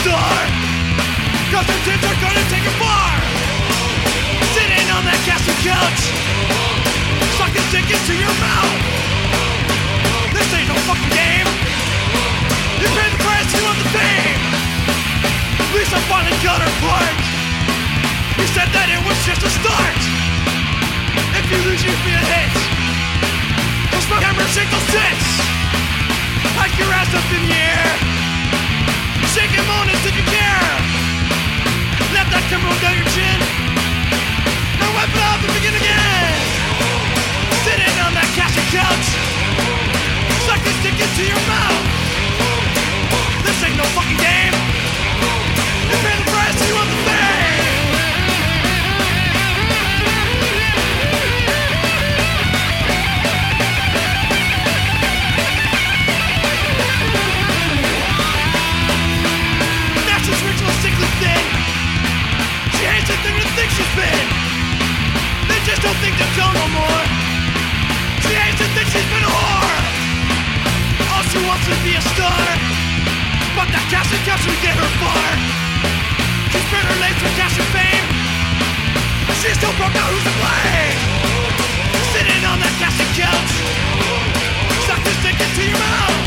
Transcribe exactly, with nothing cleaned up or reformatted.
star, cause the tits are gonna take it far. Sitting on that castle couch, sucking dick into your mouth. This ain't no fucking game. You pay the price, you want the fame. Lisa finally cut her part. He said that it was just a start. If you lose, you feel hit. Cause my hammer shake those tits. Hike your ass up in the air. Shake and moan as if you care. Let that come roll down your chin. Now wipe it off and begin again. Sitting on that castle couch, suck this dick into your mouth. This ain't no fucking game. You pay the price, you want the fame. That's ritual sickly thin. She hates the thing that thinks she's been. They just don't think they'll go no more. She hates to think she's been a whore. All she wants is to be a star. But that castle couch will get her far. She spread her legs for cash and fame. She's still broke out, who's to blame? Sitting on that castle couch, suck this dick into your mouth.